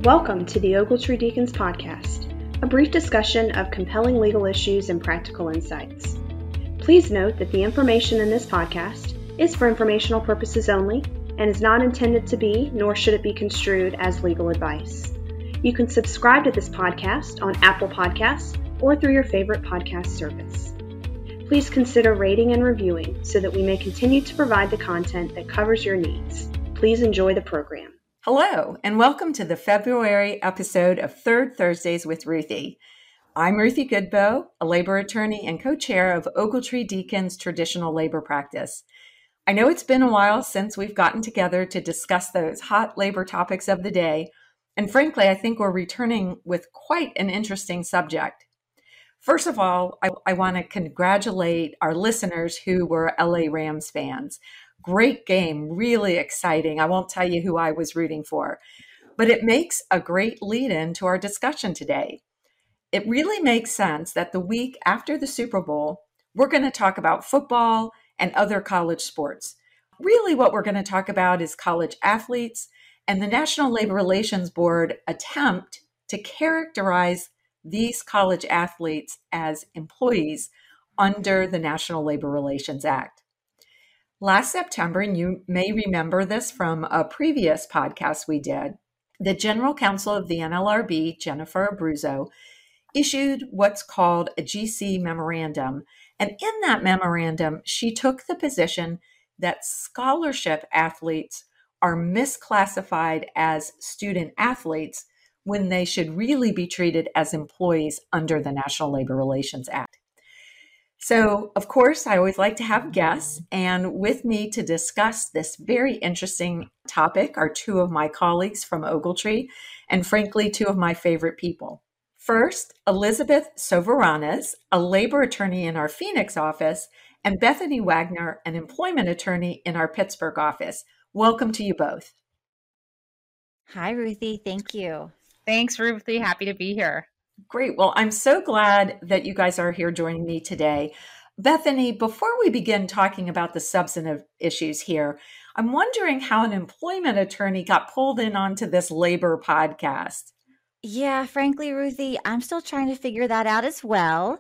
Welcome to the Ogletree Deacons Podcast, a brief discussion of compelling legal issues and practical insights. Please note that the information in this podcast is for informational purposes only and is not intended to be, nor should it be construed as legal advice. You can subscribe to this podcast on Apple Podcasts or through your favorite podcast service. Please consider rating and reviewing so that we may continue to provide the content that covers your needs. Please enjoy the program. Hello, and welcome to the February episode of Third Thursdays with Ruthie. I'm Ruthie Goodboe, a labor attorney and co-chair of Ogletree Deacons Traditional Labor Practice. I know it's been a while since we've gotten together to discuss those hot labor topics of the day, and frankly, I think we're returning with quite an interesting subject. First of all, I want to congratulate our listeners who were LA Rams fans. Great game, really exciting. I won't tell you who I was rooting for, but it makes a great lead-in to our discussion today. It really makes sense that the week after the Super Bowl, we're going to talk about football and other college sports. Really what we're going to talk about is college athletes and the National Labor Relations Board attempt to characterize these college athletes as employees under the National Labor Relations Act. Last September, and you may remember this from a previous podcast we did, the General Counsel of the NLRB, Jennifer Abruzzo, issued what's called a GC memorandum. And in that memorandum, she took the position that scholarship athletes are misclassified as student athletes when they should really be treated as employees under the National Labor Relations Act. So, of course, I always like to have guests, and with me to discuss this very interesting topic are two of my colleagues from Ogletree, and frankly, two of my favorite people. First, Elizabeth Soveranes, a labor attorney in our Phoenix office, and Bethany Wagner, an employment attorney in our Pittsburgh office. Welcome to you both. Hi, Ruthie. Thank you. Thanks, Ruthie. Happy to be here. Great. Well, I'm so glad that you guys are here joining me today. Bethany, before we begin talking about the substantive issues here, I'm wondering how an employment attorney got pulled in onto this labor podcast. Yeah, frankly, Ruthie, I'm still trying to figure that out as well.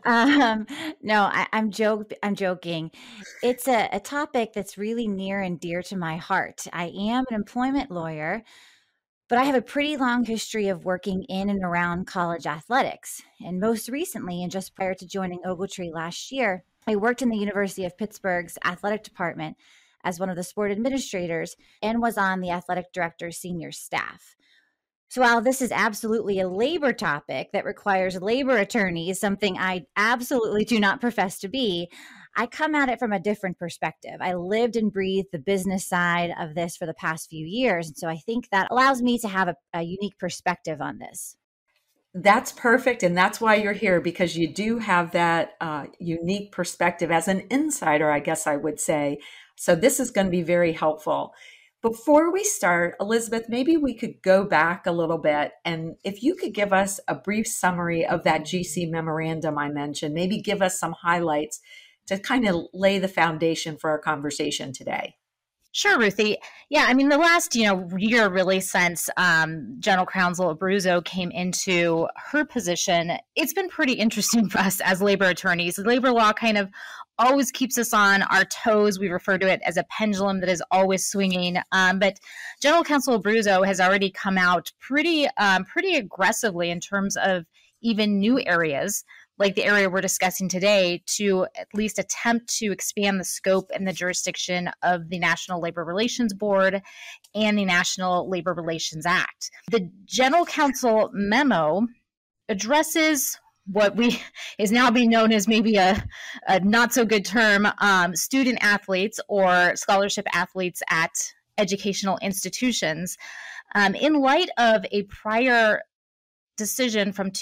I'm joking. It's a topic that's really near and dear to my heart. I am an employment lawyer, but I have a pretty long history of working in and around college athletics. And most recently, and just prior to joining Ogletree last year, I worked in the University of Pittsburgh's athletic department as one of the sport administrators and was on the athletic director's senior staff. So while this is absolutely a labor topic that requires labor attorneys, something I absolutely do not profess to be, I come at it from a different perspective. I lived and breathed the business side of this for the past few years. And so I think that allows me to have a unique perspective on this. That's perfect. And that's why you're here, because you do have that unique perspective as an insider, I guess I would say. So this is going to be very helpful. Before we start, Elizabeth, maybe we could go back a little bit. And if you could give us a brief summary of that GC memorandum I mentioned, maybe give us some highlights to kind of lay the foundation for our conversation today. Sure, Ruthie. Yeah, I mean, the last, year really since General Counsel Abruzzo came into her position, it's been pretty interesting for us as labor attorneys. Labor law kind of always keeps us on our toes. We refer to it as a pendulum that is always swinging. But General Counsel Abruzzo has already come out pretty aggressively in terms of even new areas, like the area we're discussing today, to at least attempt to expand the scope and the jurisdiction of the National Labor Relations Board and the National Labor Relations Act. The General Counsel memo addresses what is now being known as maybe a not so good term, student athletes or scholarship athletes at educational institutions, in light of a prior decision from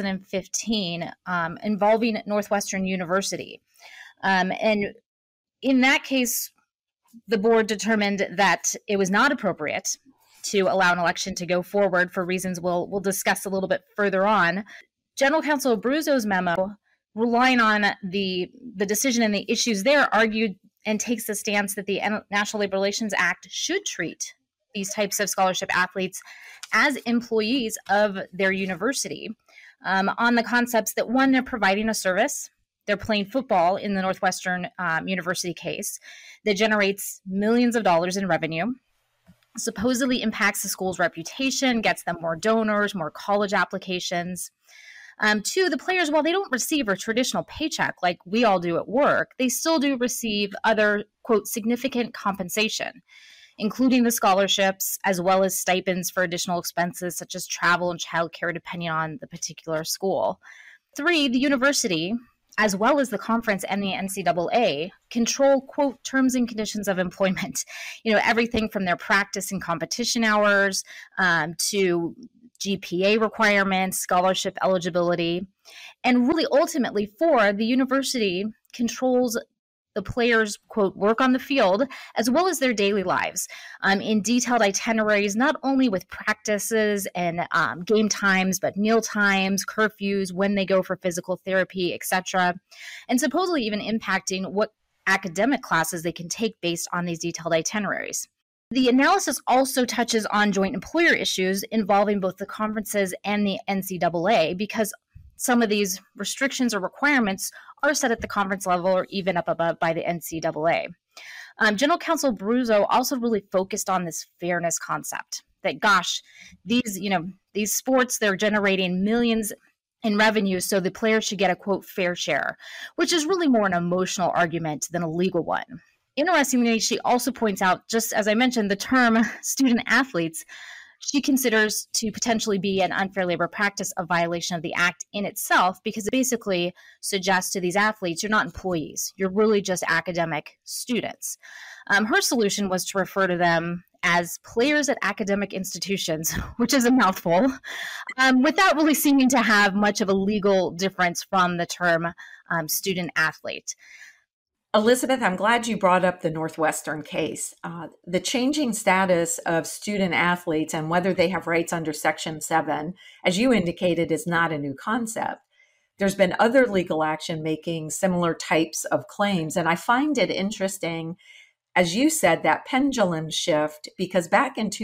2015 involving Northwestern University. And in that case, the board determined that it was not appropriate to allow an election to go forward for reasons we'll discuss a little bit further on. General Counsel Abruzzo's memo, relying on the decision and the issues there, argued and takes the stance that the National Labor Relations Act should treat these types of scholarship athletes as employees of their university on the concepts that, one, they're providing a service. They're playing football in the Northwestern University case that generates millions of dollars in revenue, supposedly impacts the school's reputation, gets them more donors, more college applications. Two, the players, while they don't receive a traditional paycheck like we all do at work, they still do receive other, quote, significant compensation, including the scholarships, as well as stipends for additional expenses such as travel and childcare, depending on the particular school. Three, the university, as well as the conference and the NCAA, control, quote, terms and conditions of employment. Everything from their practice and competition hours to GPA requirements, scholarship eligibility. And really, ultimately, four, the university controls the players, quote, work on the field, as well as their daily lives in detailed itineraries, not only with practices and game times, but meal times, curfews, when they go for physical therapy, etc., and supposedly even impacting what academic classes they can take based on these detailed itineraries. The analysis also touches on joint employer issues involving both the conferences and the NCAA, because some of these restrictions or requirements are set at the conference level or even up above by the NCAA. General Counsel Abruzzo also really focused on this fairness concept that, gosh, these sports, they're generating millions in revenue, so the players should get a, quote, fair share, which is really more an emotional argument than a legal one. Interestingly, she also points out, just as I mentioned, the term student athletes, she considers to potentially be an unfair labor practice, a violation of the act in itself, because it basically suggests to these athletes, you're not employees, you're really just academic students. Her solution was to refer to them as players at academic institutions, which is a mouthful, without really seeming to have much of a legal difference from the term student athlete. Elizabeth, I'm glad you brought up the Northwestern case. The changing status of student athletes and whether they have rights under Section 7, as you indicated, is not a new concept. There's been other legal action making similar types of claims, and I find it interesting, as you said, that pendulum shift, because back in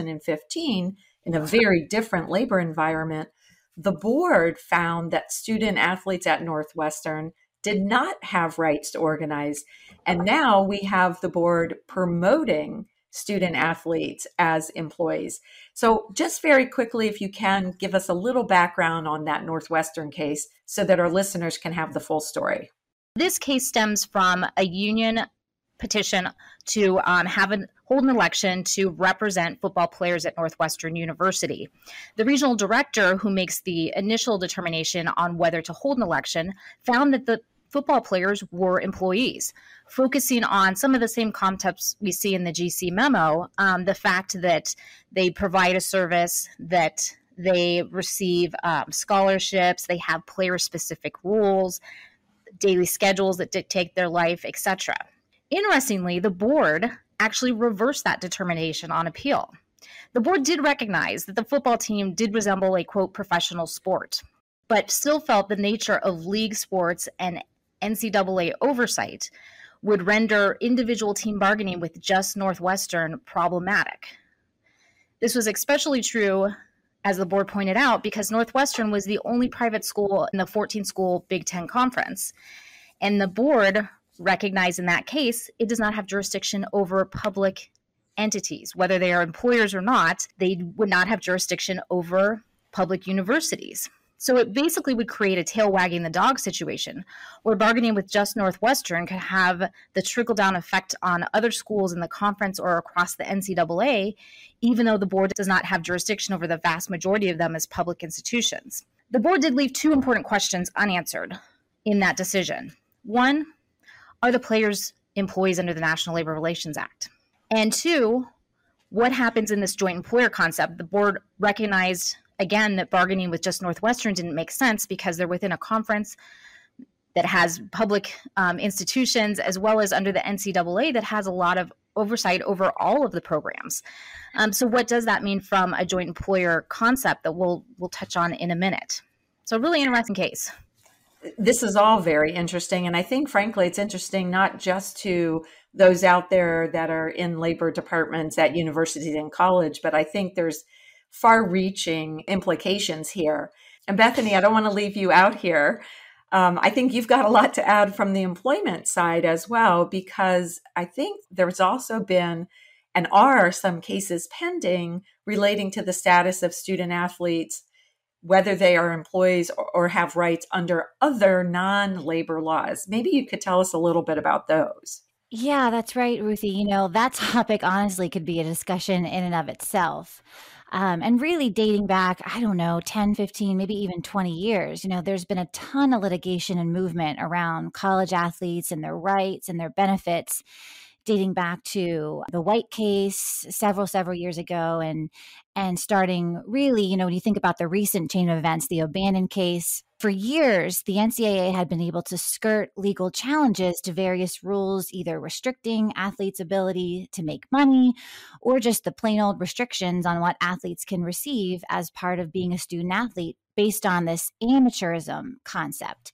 2015, in a very different labor environment, the board found that student athletes at Northwestern did not have rights to organize. And now we have the board promoting student athletes as employees. So just very quickly, if you can, give us a little background on that Northwestern case so that our listeners can have the full story. This case stems from a union petition to hold an election to represent football players at Northwestern University. The regional director who makes the initial determination on whether to hold an election found that the football players were employees, focusing on some of the same concepts we see in the GC memo, the fact that they provide a service, that they receive scholarships, they have player-specific rules, daily schedules that dictate their life, etc. Interestingly, the board actually reversed that determination on appeal. The board did recognize that the football team did resemble a, quote, professional sport, but still felt the nature of league sports and NCAA oversight would render individual team bargaining with just Northwestern problematic. This was especially true, as the board pointed out, because Northwestern was the only private school in the 14-school Big Ten Conference. And the board recognized in that case, it does not have jurisdiction over public entities. Whether they are employers or not, they would not have jurisdiction over public universities. So it basically would create a tail wagging the dog situation where bargaining with just Northwestern could have the trickle-down effect on other schools in the conference or across the NCAA, even though the board does not have jurisdiction over the vast majority of them as public institutions. The board did leave two important questions unanswered in that decision. One, are the players employees under the National Labor Relations Act? And two, what happens in this joint employer concept? The board recognized again, that bargaining with just Northwestern didn't make sense because they're within a conference that has public institutions, as well as under the NCAA that has a lot of oversight over all of the programs. So what does that mean from a joint employer concept that we'll touch on in a minute? So really interesting case. This is all very interesting. And I think, frankly, it's interesting not just to those out there that are in labor departments at universities and college, but I think there's far-reaching implications here. And Bethany, I don't want to leave you out here. I think you've got a lot to add from the employment side as well, because I think there's also been and are some cases pending relating to the status of student athletes, whether they are employees or have rights under other non-labor laws. Maybe you could tell us a little bit about those. Yeah, that's right, Ruthie. You know, that topic honestly could be a discussion in and of itself. And really dating back, I don't know, 10, 15, maybe even 20 years, you know, there's been a ton of litigation and movement around college athletes and their rights and their benefits, dating back to the White case several years ago, and starting really, you know, when you think about the recent chain of events, the O'Bannon case. For years, the NCAA had been able to skirt legal challenges to various rules, either restricting athletes' ability to make money or just the plain old restrictions on what athletes can receive as part of being a student athlete based on this amateurism concept.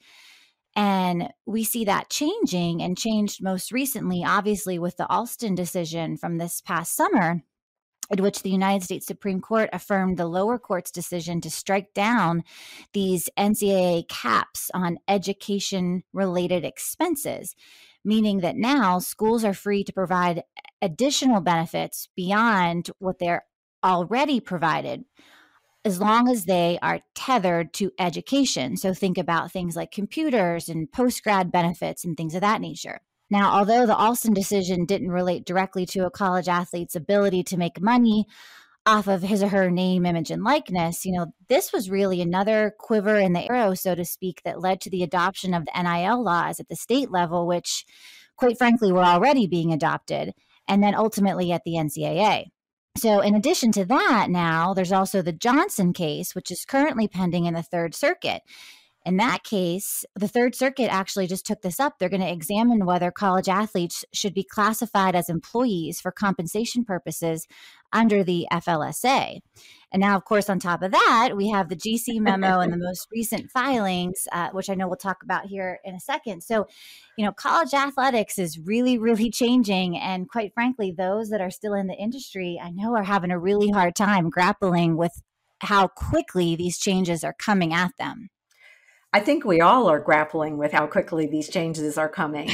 And we see that changing, and changed most recently, obviously, with the Alston decision from this past summer, in which the United States Supreme Court affirmed the lower court's decision to strike down these NCAA caps on education-related expenses, meaning that now schools are free to provide additional benefits beyond what they're already provided, as long as they are tethered to education. So think about things like computers and post-grad benefits and things of that nature. Now, although the Alston decision didn't relate directly to a college athlete's ability to make money off of his or her name, image, and likeness, you know, this was really another quiver in the arrow, so to speak, that led to the adoption of the NIL laws at the state level, which, quite frankly, were already being adopted, and then ultimately at the NCAA. So in addition to that, now there's also the Johnson case, which is currently pending in the Third Circuit. In that case, the Third Circuit actually just took this up. They're going to examine whether college athletes should be classified as employees for compensation purposes under the FLSA. And now, of course, on top of that, we have the GC memo and the most recent filings, which I know we'll talk about here in a second. So, you know, college athletics is really, really changing. And quite frankly, those that are still in the industry, I know, are having a really hard time grappling with how quickly these changes are coming at them. I think we all are grappling with how quickly these changes are coming.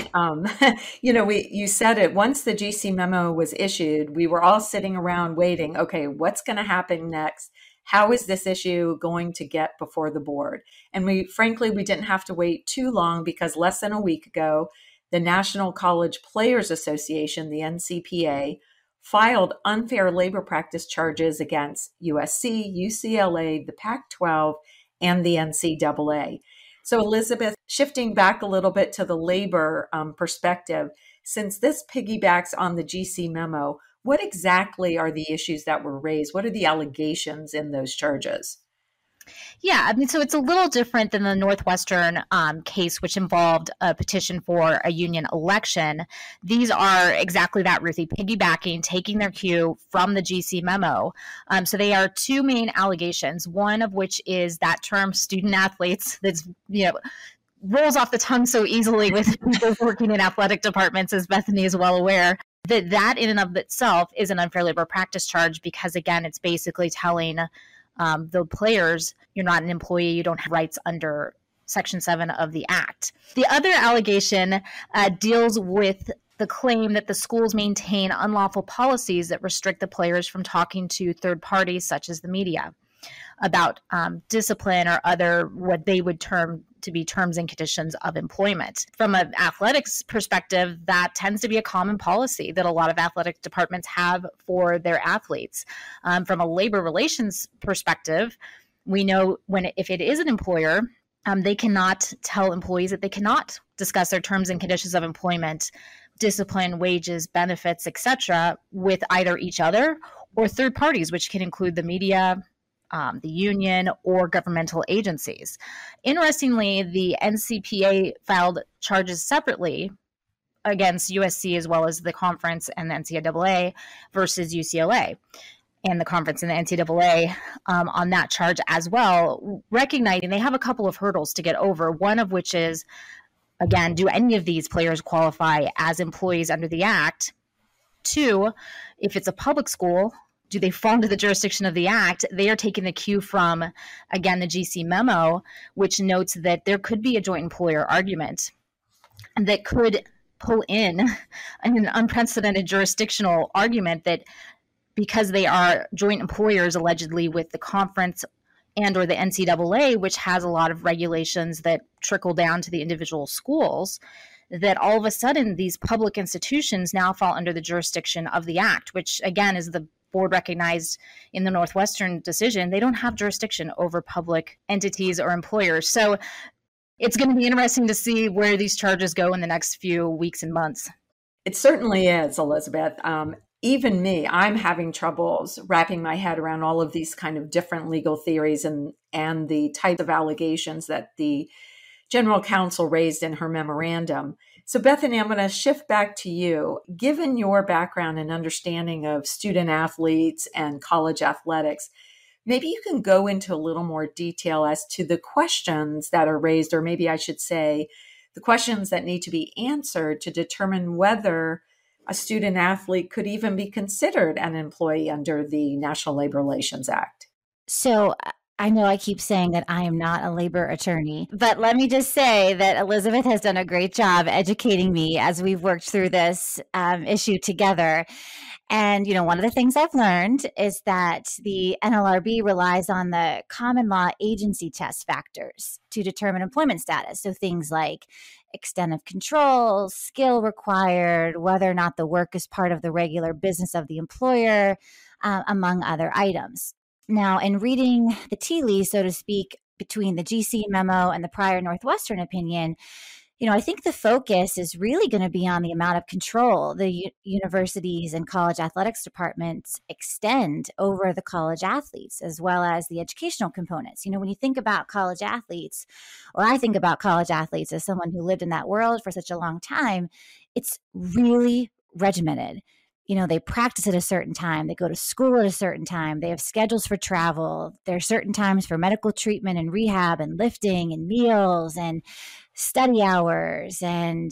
You said it, once the GC memo was issued, we were all sitting around waiting. Okay, what's going to happen next? How is this issue going to get before the board? And we didn't have to wait too long, because less than a week ago, the National College Players Association, the NCPA, filed unfair labor practice charges against USC, UCLA, the Pac-12, and the NCAA. So Elizabeth, shifting back a little bit to the labor perspective, since this piggybacks on the GC memo, what exactly are the issues that were raised? What are the allegations in those charges? Yeah, I mean, so it's a little different than the Northwestern case, which involved a petition for a union election. These are exactly that, Ruthie, piggybacking, taking their cue from the GC memo. So they are two main allegations, one of which is that term student athletes that's, you know, rolls off the tongue so easily with people working in athletic departments, as Bethany is well aware. That in and of itself is an unfair labor practice charge, because, again, it's basically telling the players, you're not an employee, you don't have rights under Section 7 of the Act. The other allegation deals with the claim that the schools maintain unlawful policies that restrict the players from talking to third parties, such as the media, about discipline or other what they would term to be terms and conditions of employment. From an athletics perspective, that tends to be a common policy that a lot of athletic departments have for their athletes. From a labor relations perspective, we know if it is an employer, they cannot tell employees that they cannot discuss their terms and conditions of employment, discipline, wages, benefits, etc., with either each other or third parties, which can include the media, the union, or governmental agencies. Interestingly, the NCPA filed charges separately against USC as well as the conference and the NCAA versus UCLA and the conference and the NCAA on that charge as well, recognizing they have a couple of hurdles to get over, one of which is again, do any of these players qualify as employees under the Act? 2, if it's a public school, do they fall into the jurisdiction of the Act? They are taking the cue from, again, the GC memo, which notes that there could be a joint employer argument that could pull in an unprecedented jurisdictional argument that because they are joint employers allegedly with the conference and or the NCAA, which has a lot of regulations that trickle down to the individual schools, that all of a sudden these public institutions now fall under the jurisdiction of the Act, which again is the board recognized in the Northwestern decision. They don't have jurisdiction over public entities or employers. So it's going to be interesting to see where these charges go in the next few weeks and months. It certainly is, Elizabeth. Even me, I'm having troubles wrapping my head around all of these kind of different legal theories and the types of allegations that the general counsel raised in her memorandum. So Bethany, I'm going to shift back to you. Given your background and understanding of student athletes and college athletics, maybe you can go into a little more detail as to the questions that are raised, or maybe I should say the questions that need to be answered to determine whether a student athlete could even be considered an employee under the National Labor Relations Act. So I know I keep saying that I am not a labor attorney, but let me just say that Elizabeth has done a great job educating me as we've worked through this issue together. And, one of the things I've learned is that the NLRB relies on the common law agency test factors to determine employment status. So things like extent of control, skill required, whether or not the work is part of the regular business of the employer, among other items. Now, in reading the tea leaves, so to speak, between the GC memo and the prior Northwestern opinion, I think the focus is really going to be on the amount of control the universities and college athletics departments extend over the college athletes, as well as the educational components. When you think about college athletes, or I think about college athletes as someone who lived in that world for such a long time, it's really regimented. They practice at a certain time. They go to school at a certain time. They have schedules for travel. There are certain times for medical treatment and rehab and lifting and meals and study hours and,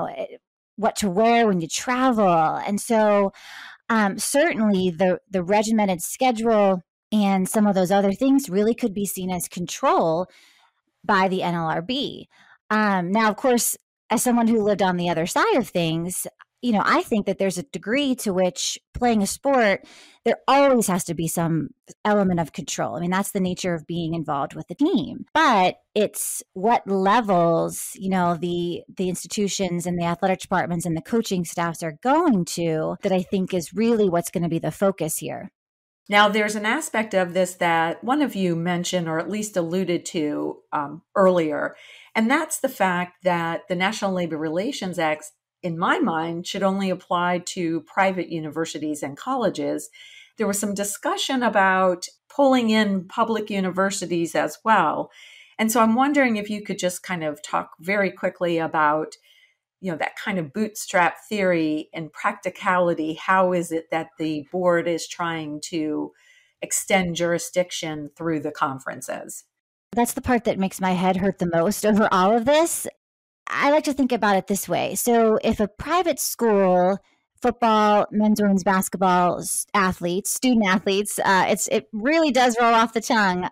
what to wear when you travel. And so certainly the regimented schedule and some of those other things really could be seen as control by the NLRB. Now, of course, as someone who lived on the other side of things, I think that there's a degree to which playing a sport, there always has to be some element of control. I mean, that's the nature of being involved with the team. But it's what levels, the institutions and the athletic departments and the coaching staffs are going to that I think is really what's going to be the focus here. Now, there's an aspect of this that one of you mentioned, or at least alluded to earlier, and that's the fact that the National Labor Relations Act, in my mind, should only apply to private universities and colleges. There was some discussion about pulling in public universities as well. And so I'm wondering if you could just kind of talk very quickly about, that kind of bootstrap theory and practicality. How is it that the board is trying to extend jurisdiction through the conferences? That's the part that makes my head hurt the most over all of this. I like to think about it this way. So if a private school, football, men's, women's basketball athletes, student athletes, it really does roll off the tongue.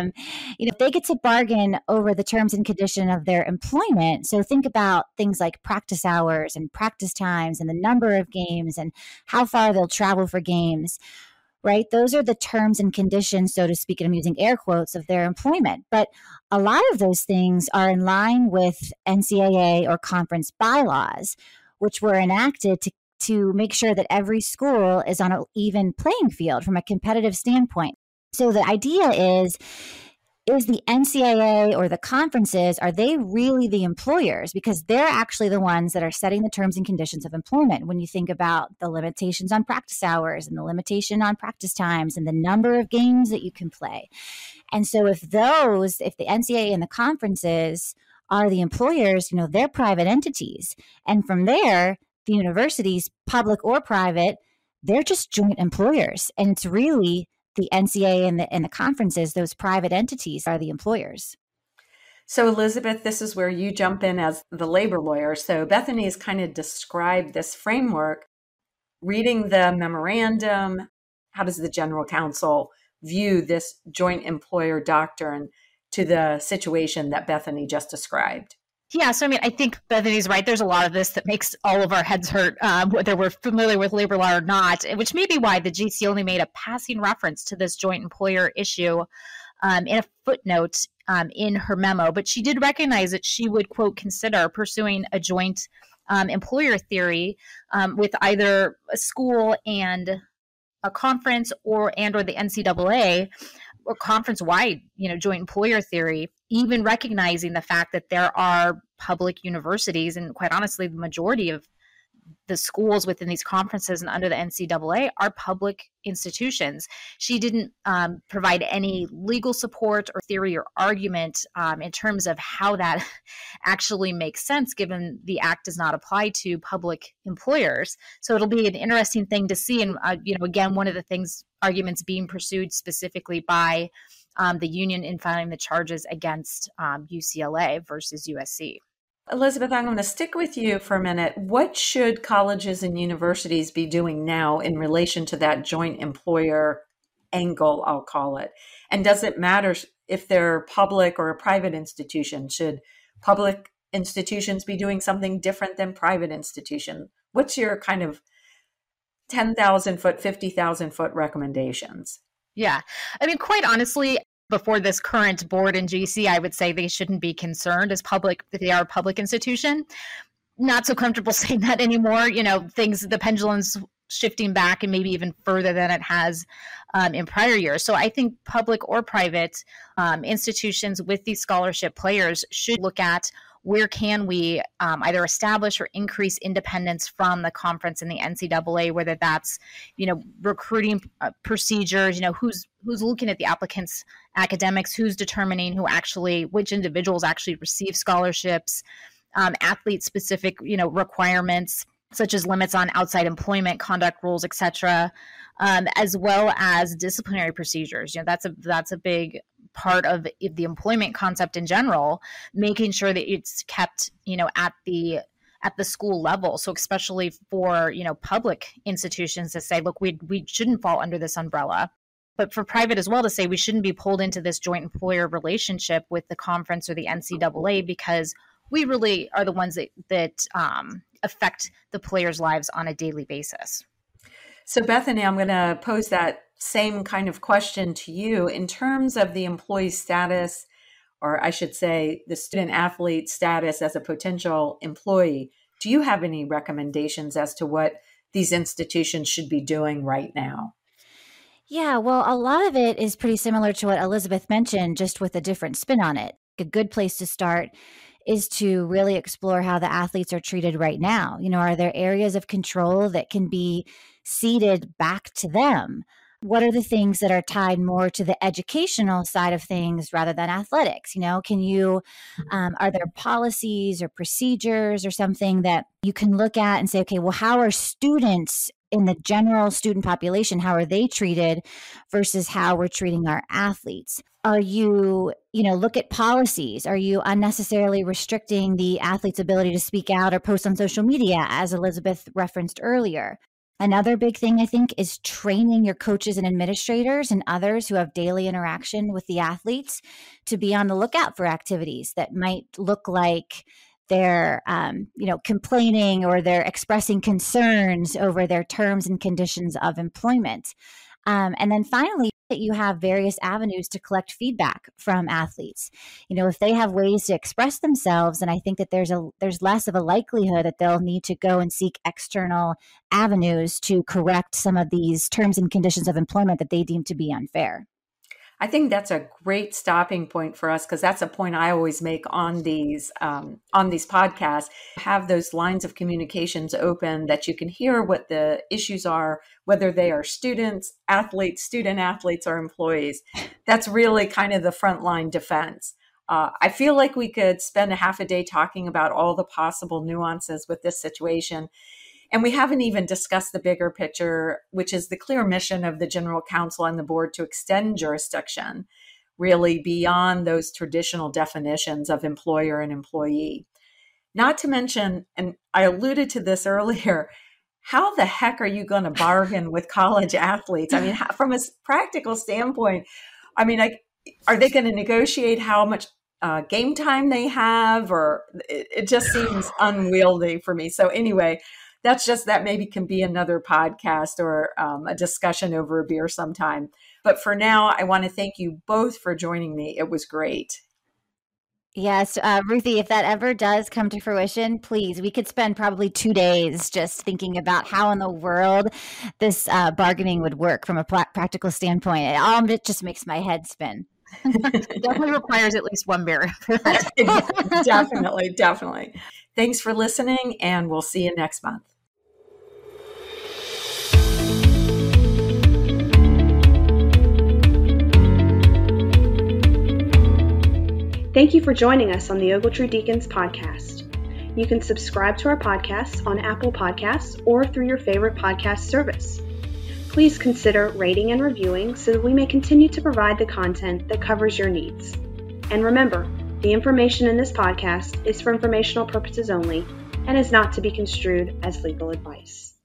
If they get to bargain over the terms and condition of their employment, so think about things like practice hours and practice times and the number of games and how far they'll travel for games, right? Those are the terms and conditions, so to speak, and I'm using air quotes, of their employment. But a lot of those things are in line with NCAA or conference bylaws, which were enacted to make sure that every school is on an even playing field from a competitive standpoint. So the idea is the NCAA or the conferences, are they really the employers? Because they're actually the ones that are setting the terms and conditions of employment. When you think about the limitations on practice hours and the limitation on practice times and the number of games that you can play. And so if the NCAA and the conferences are the employers, they're private entities. And from there, the universities, public or private, they're just joint employers. And it's really the NCAA and the conferences, those private entities, are the employers. So, Elizabeth, this is where you jump in as the labor lawyer. So, Bethany has kind of described this framework. Reading the memorandum, how does the general counsel view this joint employer doctrine to the situation that Bethany just described? Yeah, so I mean, I think Bethany's right. There's a lot of this that makes all of our heads hurt, whether we're familiar with labor law or not, which may be why the GC only made a passing reference to this joint employer issue in a footnote in her memo. But she did recognize that she would, quote, consider pursuing a joint employer theory with either a school and a conference or the NCAA, or conference-wide, joint employer theory, even recognizing the fact that there are public universities, and quite honestly, the majority of the schools within these conferences and under the NCAA are public institutions. She didn't provide any legal support or theory or argument in terms of how that actually makes sense, given the act does not apply to public employers. So it'll be an interesting thing to see. And, again, one of the arguments being pursued specifically by the union in filing the charges against UCLA versus USC. Elizabeth, I'm going to stick with you for a minute. What should colleges and universities be doing now in relation to that joint employer angle, I'll call it? And does it matter if they're public or a private institution? Should public institutions be doing something different than private institutions? What's your kind of 10,000 foot, 50,000 foot recommendations? Yeah. I mean, quite honestly, before this current board in GC, I would say they shouldn't be concerned as public, if they are a public institution. Not so comfortable saying that anymore. The pendulum's shifting back and maybe even further than it has in prior years. So I think public or private institutions with these scholarship players should look at where can we either establish or increase independence from the conference and the NCAA, whether that's, recruiting procedures, who's looking at the applicants' academics, who's determining which individuals actually receive scholarships, athlete-specific, requirements, such as limits on outside employment, conduct rules, et cetera, as well as disciplinary procedures. That's a big part of the employment concept in general, making sure that it's kept, at the school level. So especially for, public institutions to say, look, we shouldn't fall under this umbrella. But for private as well to say we shouldn't be pulled into this joint employer relationship with the conference or the NCAA, because we really are the ones that affect the players' lives on a daily basis. So Bethany, I'm going to pose that same kind of question to you in terms of the employee status, or I should say the student athlete status as a potential employee. Do you have any recommendations as to what these institutions should be doing right now? Yeah, well, a lot of it is pretty similar to what Elizabeth mentioned, just with a different spin on it. A good place to start is to really explore how the athletes are treated right now. Are there areas of control that can be ceded back to them? What are the things that are tied more to the educational side of things rather than athletics? Are there policies or procedures or something that you can look at and say, okay, well, how are students in the general student population, how are they treated versus how we're treating our athletes? Are you, look at policies. Are you unnecessarily restricting the athlete's ability to speak out or post on social media, as Elizabeth referenced earlier? Another big thing, I think, is training your coaches and administrators and others who have daily interaction with the athletes to be on the lookout for activities that might look like they're, complaining or they're expressing concerns over their terms and conditions of employment. And then finally, that you have various avenues to collect feedback from athletes. If they have ways to express themselves, and I think that there's less of a likelihood that they'll need to go and seek external avenues to correct some of these terms and conditions of employment that they deem to be unfair. I think that's a great stopping point for us, because that's a point I always make on these podcasts. Have those lines of communications open that you can hear what the issues are, whether they are student athletes, or employees. That's really kind of the frontline defense. I feel like we could spend a half a day talking about all the possible nuances with this situation. And we haven't even discussed the bigger picture, which is the clear mission of the General Counsel and the board to extend jurisdiction really beyond those traditional definitions of employer and employee. Not to mention, and I alluded to this earlier, how the heck are you going to bargain with college athletes? I mean, from a practical standpoint, I mean, are they going to negotiate how much game time they have? Or it just seems unwieldy for me. So anyway, that maybe can be another podcast or a discussion over a beer sometime. But for now, I want to thank you both for joining me. It was great. Yes, Ruthie, if that ever does come to fruition, please, we could spend probably 2 days just thinking about how in the world this bargaining would work from a practical standpoint. It just makes my head spin. Definitely requires at least one beer. Definitely. Thanks for listening, and we'll see you next month. Thank you for joining us on the Ogletree Deacons podcast. You can subscribe to our podcast on Apple Podcasts or through your favorite podcast service. Please consider rating and reviewing so that we may continue to provide the content that covers your needs. And remember, the information in this podcast is for informational purposes only and is not to be construed as legal advice.